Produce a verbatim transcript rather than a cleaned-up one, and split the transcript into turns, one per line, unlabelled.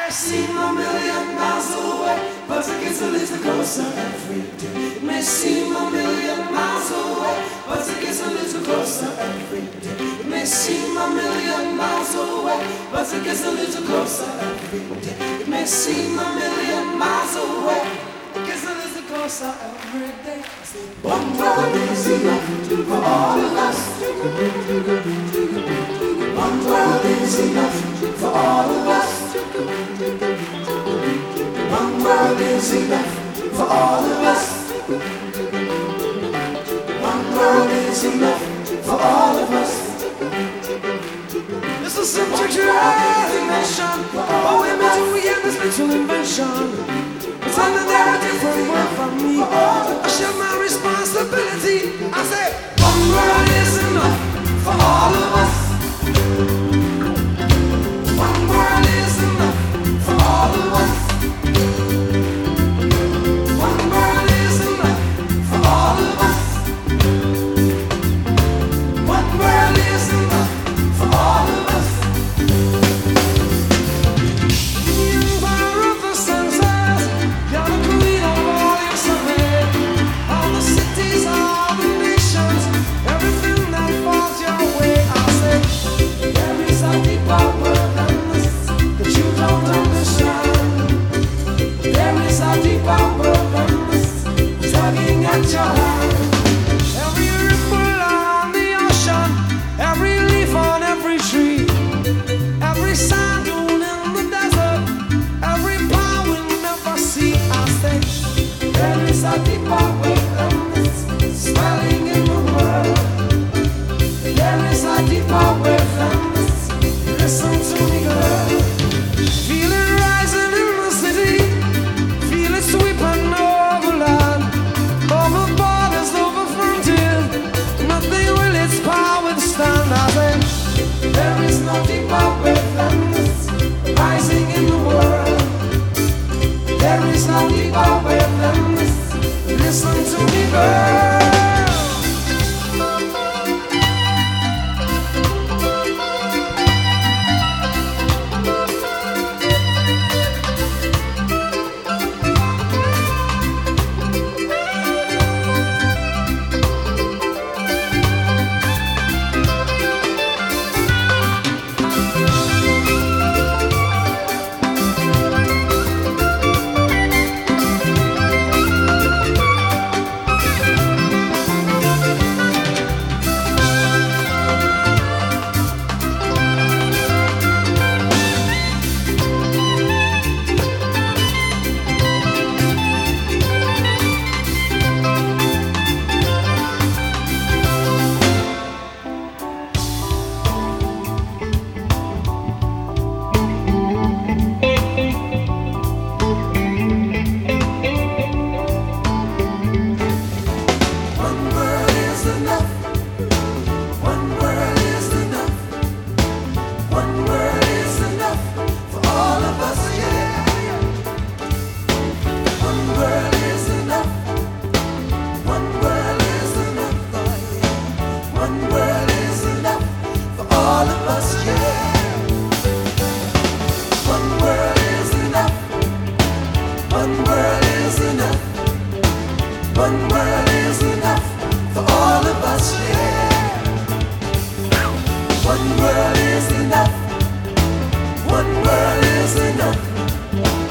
seem a million miles away, but it gets a little closer every day. It may seem a million miles away, but it gets a little closer every day. It may seem a million miles away, but it gets a little closer every day. It may seem a million miles away, it gets a little closer every day. One world is enough for all of us. One world is enough for all of us. One world is enough for all of us. One world is enough for all of us. It's a subject to imagination, but we're meant to react this little invention. It's under there a different world from me. I share my responsibility. I say, one world is enough for all of us. One world is enough for all of us. One world is enough for all of us. One world is enough for all of us. The empire of the senses, you're the queen of all your survey. All the cities, all the nations, everything that falls your way. I say, there is a deeper world than this that you don't understand. There is a deeper world than this tugging at your hand. Every ripple on the ocean, every leaf on every tree, every sand dune in the desert, every power we'll never see. I say, there is a deeper world than this swelling in the world. There is a deeper world than this. Listen to me, girl. Feel it rising in the city. Feel it sweeping over land, over borders, over frontiers. Nothing will its power withstand. I say, there is no deeper world than this rising in the world. There is no deeper world than this. Listen to me, girl. One world is enough. One world is enough.